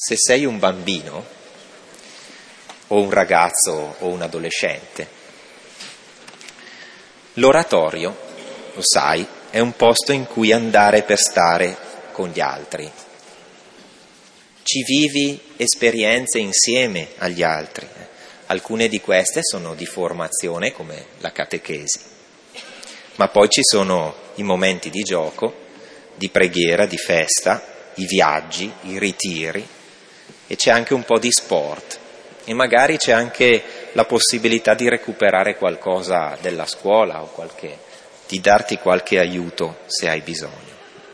Se sei un bambino o un ragazzo o un adolescente, l'oratorio, lo sai, è un posto in cui andare per stare con gli altri. Ci vivi esperienze insieme agli altri. Alcune di queste sono di formazione, come la catechesi, ma poi ci sono i momenti di gioco, di preghiera, di festa, i viaggi, i ritiri, e c'è anche un po' di sport, e magari c'è anche la possibilità di recuperare qualcosa della scuola o di darti qualche aiuto se hai bisogno.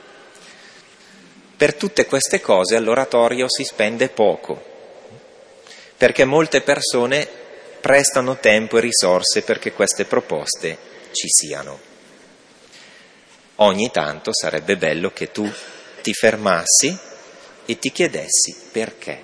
Per tutte queste cose all'oratorio si spende poco, perché molte persone prestano tempo e risorse perché queste proposte ci siano. Ogni tanto sarebbe bello che tu ti fermassi e ti chiedessi perché.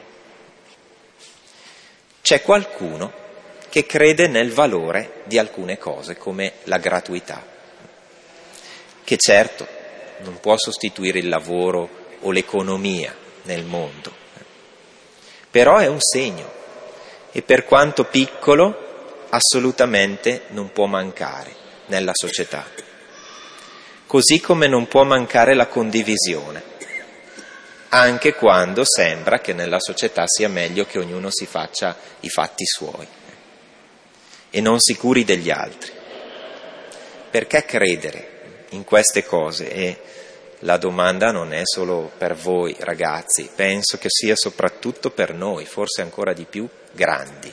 C'è qualcuno che crede nel valore di alcune cose, come la gratuità, che certo non può sostituire il lavoro o l'economia nel mondo, però è un segno e per quanto piccolo assolutamente non può mancare nella società, così come non può mancare la condivisione, anche quando sembra che nella società sia meglio che ognuno si faccia i fatti suoi e non si curi degli altri. Perché credere in queste cose? E la domanda non è solo per voi ragazzi, penso che sia soprattutto per noi, forse ancora di più grandi.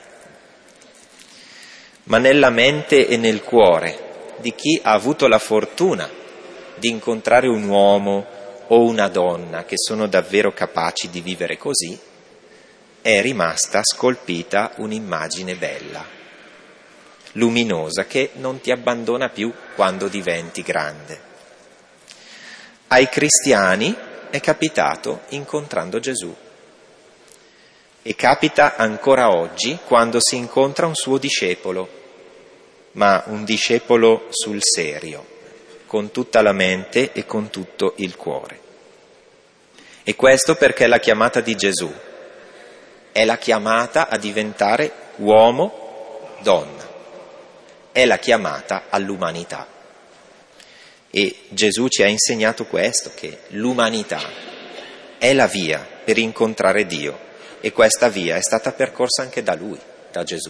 Ma nella mente e nel cuore di chi ha avuto la fortuna di incontrare un uomo o una donna che sono davvero capaci di vivere così, è rimasta scolpita un'immagine bella, luminosa, che non ti abbandona più quando diventi grande. Ai cristiani è capitato incontrando Gesù e capita ancora oggi quando si incontra un suo discepolo, ma un discepolo sul serio, con tutta la mente e con tutto il cuore. E questo perché la chiamata di Gesù è la chiamata a diventare uomo, donna, è la chiamata all'umanità. E Gesù ci ha insegnato questo, che l'umanità è la via per incontrare Dio, e questa via è stata percorsa anche da Lui, da Gesù.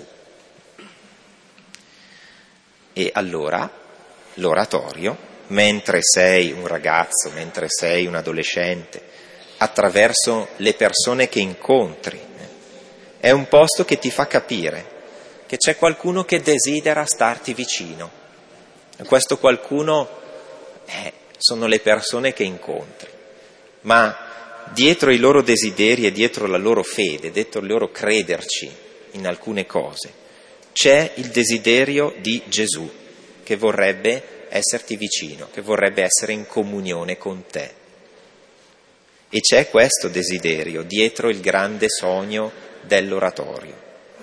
E allora l'oratorio, mentre sei un ragazzo, mentre sei un adolescente, attraverso le persone che incontri, è un posto che ti fa capire che c'è qualcuno che desidera starti vicino. E questo qualcuno sono le persone che incontri, ma dietro i loro desideri e dietro la loro fede, dietro il loro crederci in alcune cose, c'è il desiderio di Gesù, che vorrebbe esserti vicino, che vorrebbe essere in comunione con te. E c'è questo desiderio dietro il grande sogno dell'oratorio.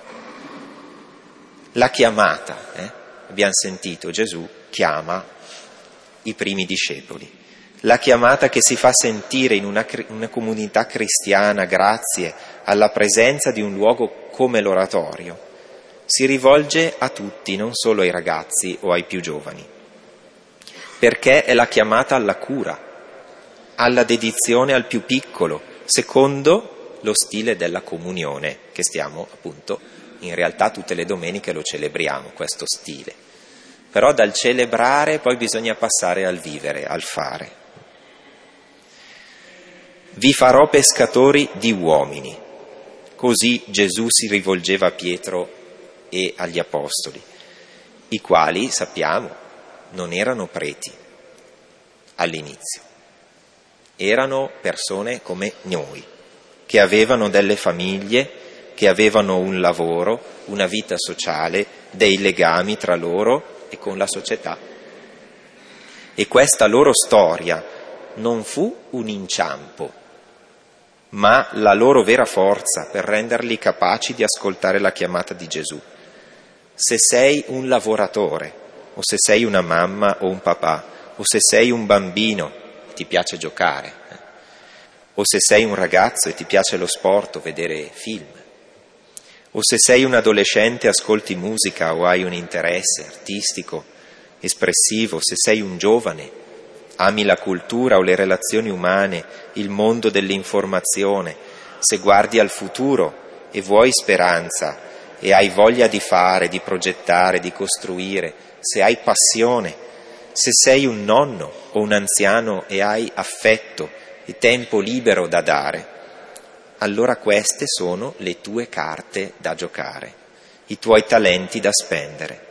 La chiamata, abbiamo sentito, Gesù chiama i primi discepoli. La chiamata che si fa sentire in una comunità cristiana grazie alla presenza di un luogo come l'oratorio si rivolge a tutti, non solo ai ragazzi o ai più giovani, perché è la chiamata alla cura, alla dedizione al più piccolo, secondo lo stile della comunione, che stiamo appunto, in realtà tutte le domeniche lo celebriamo, questo stile. Però dal celebrare poi bisogna passare al vivere, al fare. Vi farò pescatori di uomini. Così Gesù si rivolgeva a Pietro e agli apostoli, i quali, sappiamo, non erano preti all'inizio. Erano persone come noi, che avevano delle famiglie, che avevano un lavoro, una vita sociale, dei legami tra loro e con la società. E questa loro storia non fu un inciampo, ma la loro vera forza per renderli capaci di ascoltare la chiamata di Gesù. Se sei un lavoratore, o se sei una mamma o un papà, o se sei un bambino, ti piace giocare, o se sei un ragazzo e ti piace lo sport o vedere film, o se sei un adolescente e ascolti musica o hai un interesse artistico, espressivo, se sei un giovane, ami la cultura o le relazioni umane, il mondo dell'informazione, se guardi al futuro e vuoi speranza e hai voglia di fare, di progettare, di costruire, se hai passione, se sei un nonno o un anziano e hai affetto e tempo libero da dare, allora queste sono le tue carte da giocare, i tuoi talenti da spendere.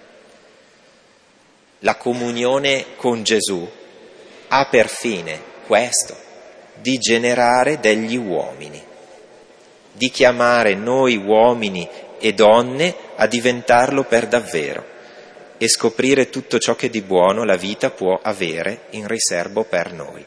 La comunione con Gesù ha per fine questo, di generare degli uomini, di chiamare noi uomini e donne a diventarlo per davvero e scoprire tutto ciò che di buono la vita può avere in riservo per noi.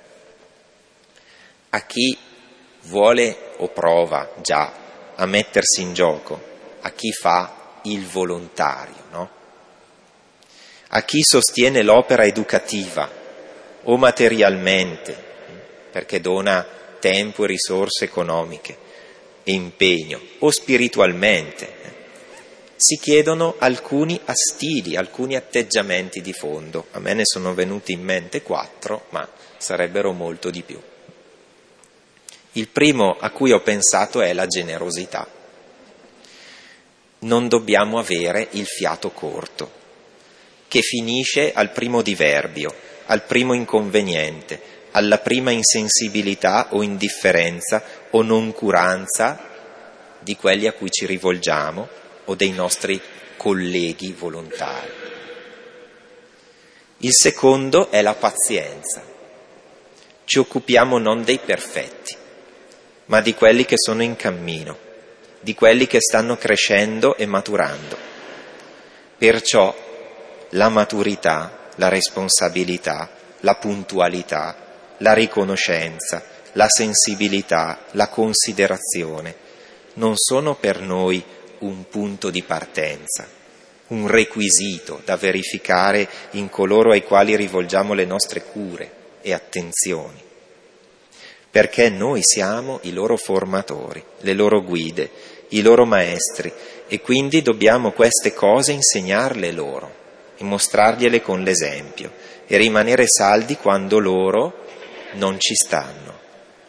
A chi vuole o prova già a mettersi in gioco, a chi fa il volontario, no? A chi sostiene l'opera educativa o materialmente, perché dona tempo e risorse economiche e impegno, o spiritualmente, si chiedono alcuni stili, alcuni atteggiamenti di fondo. A me ne sono venuti in mente 4, ma sarebbero molto di più. Il primo a cui ho pensato è la generosità. Non dobbiamo avere il fiato corto, che finisce al primo diverbio, al primo inconveniente, alla prima insensibilità o indifferenza o noncuranza di quelli a cui ci rivolgiamo o dei nostri colleghi volontari. Il secondo è la pazienza. Ci occupiamo non dei perfetti, ma di quelli che sono in cammino, di quelli che stanno crescendo e maturando. Perciò la maturità, la responsabilità, la puntualità, la riconoscenza, la sensibilità, la considerazione non sono per noi un punto di partenza, un requisito da verificare in coloro ai quali rivolgiamo le nostre cure e attenzioni, perché noi siamo i loro formatori, le loro guide, i loro maestri, e quindi dobbiamo queste cose insegnarle loro e mostrargliele con l'esempio e rimanere saldi quando loro non ci stanno.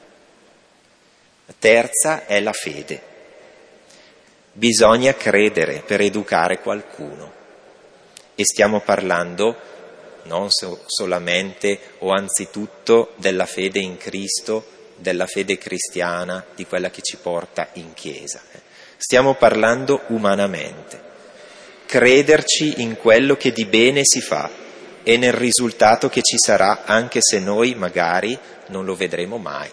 La terza è la fede. Bisogna credere per educare qualcuno, e stiamo parlando non solamente o anzitutto della fede in Cristo, della fede cristiana, di quella che ci porta in chiesa. Stiamo parlando umanamente. Crederci in quello che di bene si fa e nel risultato che ci sarà, anche se noi magari non lo vedremo mai.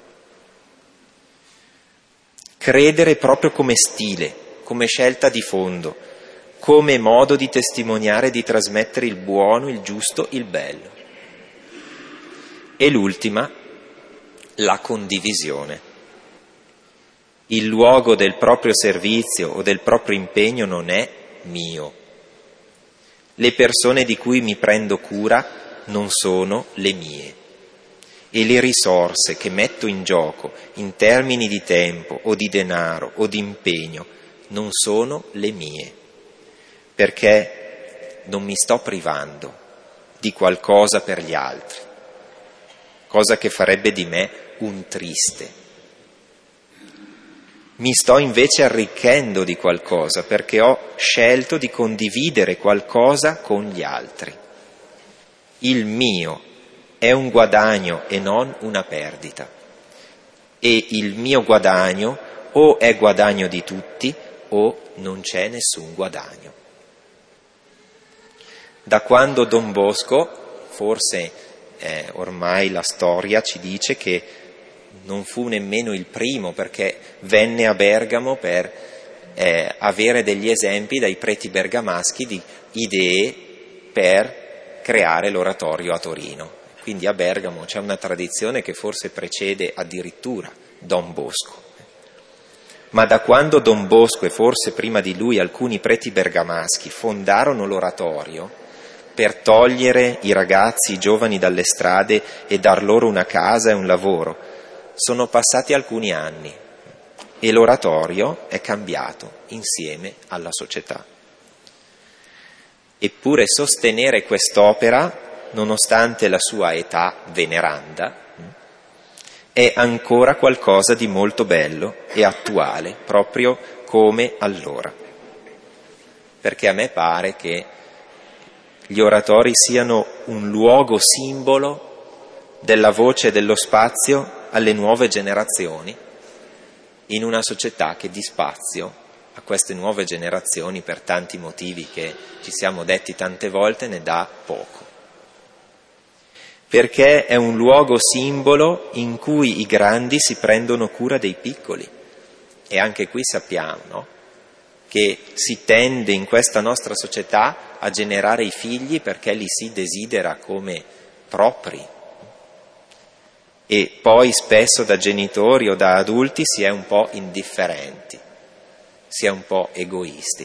Credere proprio come stile, come scelta di fondo, come modo di testimoniare e di trasmettere il buono, il giusto, il bello. E l'ultima, la condivisione. Il luogo del proprio servizio o del proprio impegno non è mio. Le persone di cui mi prendo cura non sono le mie. E le risorse che metto in gioco in termini di tempo o di denaro o di impegno non sono le mie, perché non mi sto privando di qualcosa per gli altri, cosa che farebbe di me un triste. Mi sto invece arricchendo di qualcosa perché ho scelto di condividere qualcosa con gli altri. Il mio è un guadagno e non una perdita. E il mio guadagno o è guadagno di tutti o non c'è nessun guadagno. Da quando Don Bosco, forse ormai la storia ci dice che non fu nemmeno il primo, perché venne a Bergamo per avere degli esempi dai preti bergamaschi di idee per creare l'oratorio a Torino. Quindi a Bergamo c'è una tradizione che forse precede addirittura Don Bosco. Ma da quando Don Bosco e forse prima di lui alcuni preti bergamaschi fondarono l'oratorio per togliere i ragazzi, i giovani dalle strade e dar loro una casa e un lavoro, sono passati alcuni anni e l'oratorio è cambiato insieme alla società. Eppure sostenere quest'opera, nonostante la sua età veneranda, è ancora qualcosa di molto bello e attuale, proprio come allora. Perché a me pare che gli oratori siano un luogo simbolo della voce e dello spazio alle nuove generazioni, in una società che di spazio a queste nuove generazioni, per tanti motivi che ci siamo detti tante volte, ne dà poco. Perché è un luogo simbolo in cui i grandi si prendono cura dei piccoli. E anche qui sappiamo, no? Che si tende in questa nostra società a generare i figli perché li si desidera come propri. E poi spesso da genitori o da adulti si è un po' indifferenti, si è un po' egoisti.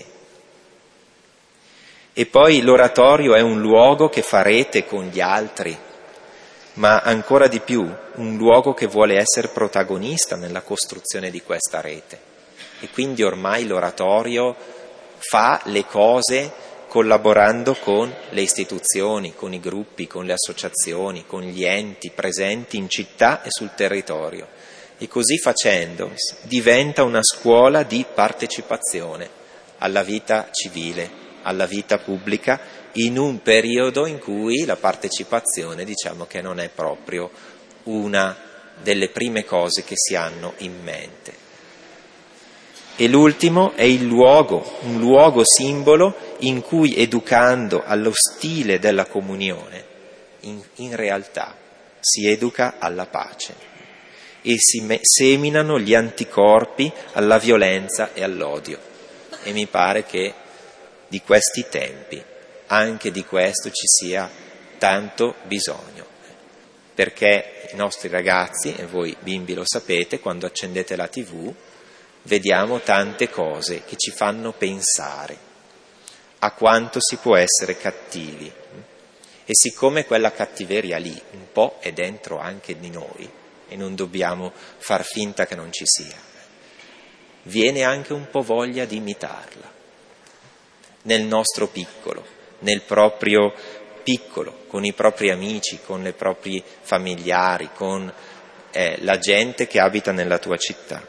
E poi l'oratorio è un luogo che fa rete con gli altri, ma ancora di più un luogo che vuole essere protagonista nella costruzione di questa rete. E quindi ormai l'oratorio fa le cose collaborando con le istituzioni, con i gruppi, con le associazioni, con gli enti presenti in città e sul territorio. E così facendo diventa una scuola di partecipazione alla vita civile, alla vita pubblica, in un periodo in cui la partecipazione, diciamo che non è proprio una delle prime cose che si hanno in mente. E l'ultimo è il luogo, un luogo simbolo in cui, educando allo stile della comunione, in realtà si educa alla pace e si seminano gli anticorpi alla violenza e all'odio. E mi pare che di questi tempi, anche di questo ci sia tanto bisogno, perché i nostri ragazzi, e voi bimbi lo sapete, quando accendete la TV, vediamo tante cose che ci fanno pensare a quanto si può essere cattivi. E siccome quella cattiveria lì un po' è dentro anche di noi, e non dobbiamo far finta che non ci sia, viene anche un po' voglia di imitarla, nel nostro piccolo, nel proprio piccolo, con i propri amici, con i propri familiari, con la gente che abita nella tua città.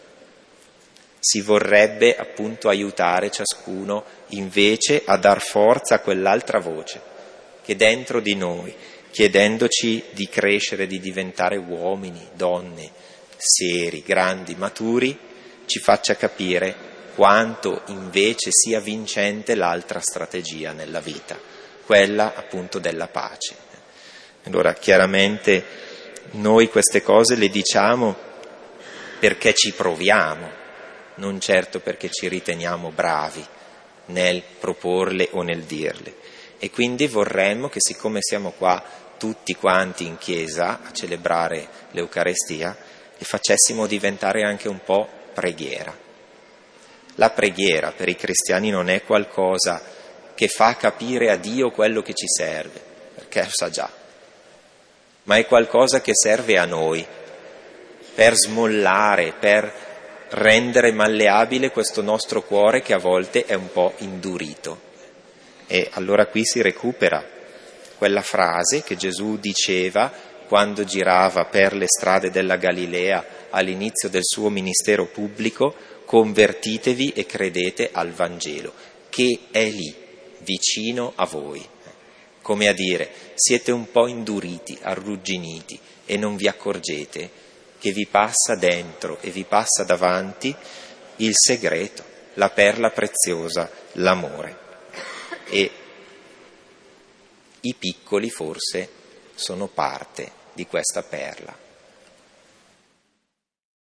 Si vorrebbe appunto aiutare ciascuno invece a dar forza a quell'altra voce che dentro di noi, chiedendoci di crescere, di diventare uomini, donne, seri, grandi, maturi, ci faccia capire quanto invece sia vincente l'altra strategia nella vita, quella appunto della pace. Allora chiaramente noi queste cose le diciamo perché ci proviamo, non certo perché ci riteniamo bravi nel proporle o nel dirle. E quindi vorremmo che, siccome siamo qua tutti quanti in chiesa a celebrare l'Eucarestia, le facessimo diventare anche un po' preghiera. La preghiera per i cristiani non è qualcosa che fa capire a Dio quello che ci serve, perché lo sa già, ma è qualcosa che serve a noi per smollare, per rendere malleabile questo nostro cuore che a volte è un po' indurito. E allora qui si recupera quella frase che Gesù diceva quando girava per le strade della Galilea all'inizio del suo ministero pubblico: convertitevi e credete al Vangelo, che è lì, vicino a voi. Come a dire, siete un po' induriti, arrugginiti e non vi accorgete che vi passa dentro e vi passa davanti il segreto, la perla preziosa, l'amore. E i piccoli forse sono parte di questa perla.